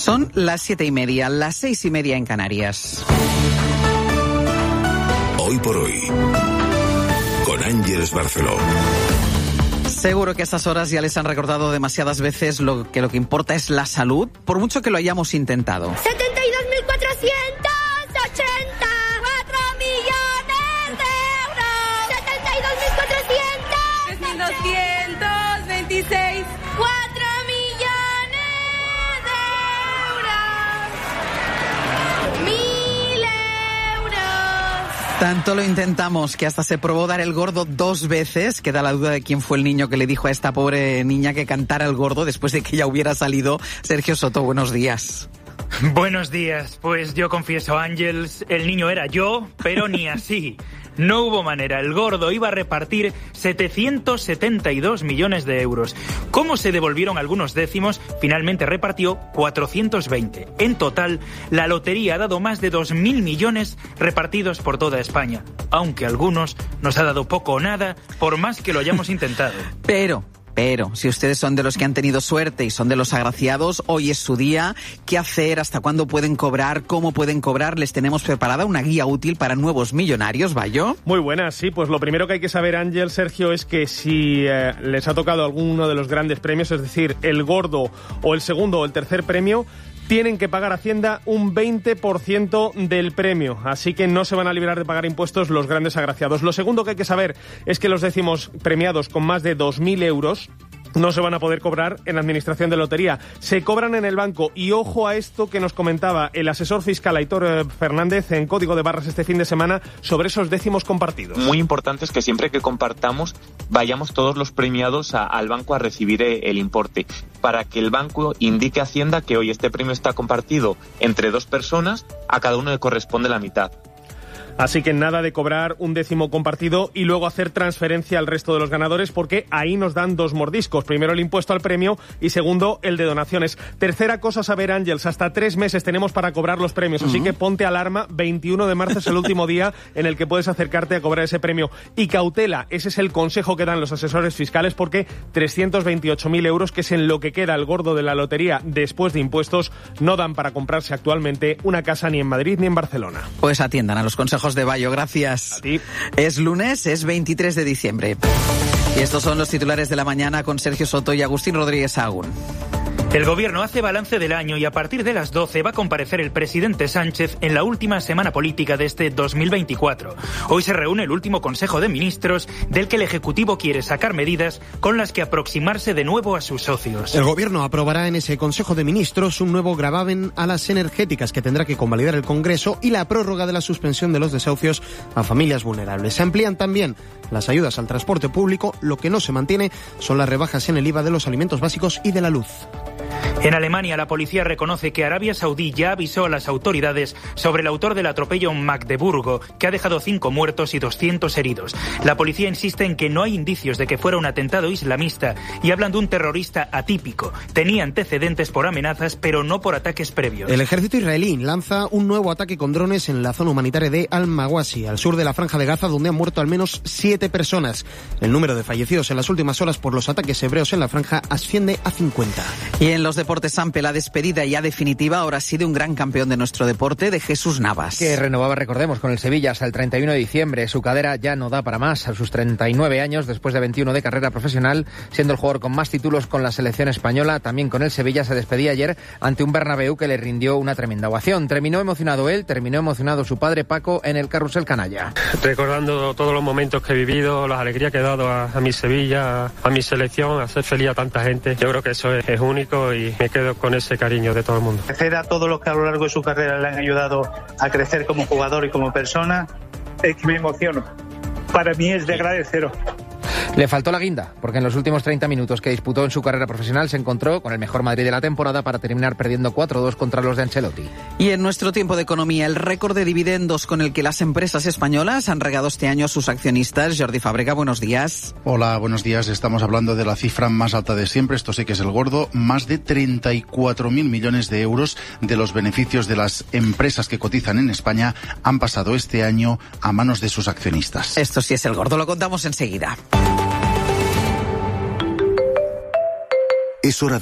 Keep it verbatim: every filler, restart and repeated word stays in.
Son las siete y media, las seis y media en Canarias. Hoy por hoy, con Ángeles Barceló. Seguro que a estas horas ya les han recordado demasiadas veces lo que lo que importa es la salud, por mucho que lo hayamos intentado. setenta y dos mil cuatrocientos ochenta y cuatro millones de euros. setenta y dos mil cuatrocientos. tres mil doscientos veintiséis. cuatro millones de euros. Mil euros. Tanto lo intentamos que hasta se probó dar el gordo dos veces. Queda la duda de quién fue el niño que le dijo a esta pobre niña que cantara el gordo después de que ya hubiera salido. Sergio Soto, buenos días. Buenos días. Pues yo confieso, Ángeles, el niño era yo, pero ni así. No hubo manera. El gordo iba a repartir setecientos setenta y dos millones de euros. ¿Cómo se devolvieron algunos décimos? Finalmente repartió cuatrocientos veinte. En total, la lotería ha dado más de dos mil millones repartidos por toda España. Aunque a algunos nos ha dado poco o nada, por más que lo hayamos intentado. Pero... Pero, si ustedes son de los que han tenido suerte y son de los agraciados, hoy es su día. ¿Qué hacer? ¿Hasta cuándo pueden cobrar? ¿Cómo pueden cobrar? Les tenemos preparada una guía útil para nuevos millonarios, ¿Bayo? Muy buenas, sí. Pues lo primero que hay que saber, Ángel, Sergio, es que si eh, les ha tocado alguno de los grandes premios, es decir, el gordo o el segundo o el tercer premio, tienen que pagar Hacienda un veinte por ciento del premio, así que no se van a librar de pagar impuestos los grandes agraciados. Lo segundo que hay que saber es que los décimos premiados con más de dos mil euros no se van a poder cobrar en la administración de lotería. Se cobran en el banco. Y ojo a esto que nos comentaba el asesor fiscal Aitor Fernández en Código de Barras este fin de semana sobre esos décimos compartidos. Muy importante es que siempre que compartamos vayamos todos los premiados a, al banco a recibir el importe, para que el banco indique a Hacienda que hoy este premio está compartido entre dos personas, a cada uno le corresponde la mitad. Así que nada de cobrar un décimo compartido y luego hacer transferencia al resto de los ganadores, porque ahí nos dan dos mordiscos. Primero el impuesto al premio y segundo el de donaciones. Tercera cosa a saber, Ángeles, hasta tres meses tenemos para cobrar los premios. Así uh-huh. que ponte alarma, veintiuno de marzo es el último día en el que puedes acercarte a cobrar ese premio. Y cautela, ese es el consejo que dan los asesores fiscales, porque trescientos veintiocho mil euros, que es en lo que queda el gordo de la lotería después de impuestos, no dan para comprarse actualmente una casa ni en Madrid ni en Barcelona. Pues atiendan a los consejos de Bayo, gracias. A ti. Es lunes, es veintitrés de diciembre. Y estos son los titulares de la mañana con Sergio Soto y Agustín Rodríguez Sagún. El gobierno hace balance del año y a partir de las doce va a comparecer el presidente Sánchez en la última semana política de este dos mil veinticuatro. Hoy se reúne el último Consejo de Ministros, del que el Ejecutivo quiere sacar medidas con las que aproximarse de nuevo a sus socios. El gobierno aprobará en ese Consejo de Ministros un nuevo gravamen a las energéticas que tendrá que convalidar el Congreso y la prórroga de la suspensión de los desahucios a familias vulnerables. Se amplían también las ayudas al transporte público. Lo que no se mantiene son las rebajas en el I V A de los alimentos básicos y de la luz. En Alemania, la policía reconoce que Arabia Saudí ya avisó a las autoridades sobre el autor del atropello en Magdeburgo, que ha dejado cinco muertos y doscientos heridos. La policía insiste en que no hay indicios de que fuera un atentado islamista y hablan de un terrorista atípico. Tenía antecedentes por amenazas, pero no por ataques previos. El ejército israelí lanza un nuevo ataque con drones en la zona humanitaria de Al-Mawasi, al sur de la Franja de Gaza, donde han muerto al menos siete personas. El número de fallecidos en las últimas horas por los ataques hebreos en la franja asciende a cincuenta. Y en los deportes, Sampe, la despedida ya definitiva ahora sí de un gran campeón de nuestro deporte, de Jesús Navas. Que renovaba, recordemos, con el Sevilla hasta el treinta y uno de diciembre. Su cadera ya no da para más a sus treinta y nueve años, después de veintiuno de carrera profesional, siendo el jugador con más títulos con la selección española. También con el Sevilla se despedía ayer ante un Bernabéu que le rindió una tremenda ovación. Terminó emocionado él, terminó emocionado su padre Paco en el carrusel canalla. Recordando todos los momentos que he vivido, las alegrías que he dado a, a mi Sevilla, a, a mi selección, a hacer feliz a tanta gente. Yo creo que eso es, es único y me quedo con ese cariño de todo el mundo. Agradecer a todos los que a lo largo de su carrera le han ayudado a crecer como jugador y como persona, es que me emociono. Para mí es de agradeceros. Le faltó la guinda, porque en los últimos treinta minutos que disputó en su carrera profesional se encontró con el mejor Madrid de la temporada para terminar perdiendo cuatro dos contra los de Ancelotti. Y en nuestro tiempo de economía, el récord de dividendos con el que las empresas españolas han regado este año a sus accionistas. Jordi Fábrega, buenos días. Hola, buenos días. Estamos hablando de la cifra más alta de siempre, esto sí que es el gordo, más de treinta y cuatro mil millones de euros de los beneficios de las empresas que cotizan en España han pasado este año a manos de sus accionistas. Esto sí es el gordo, lo contamos enseguida. Es hora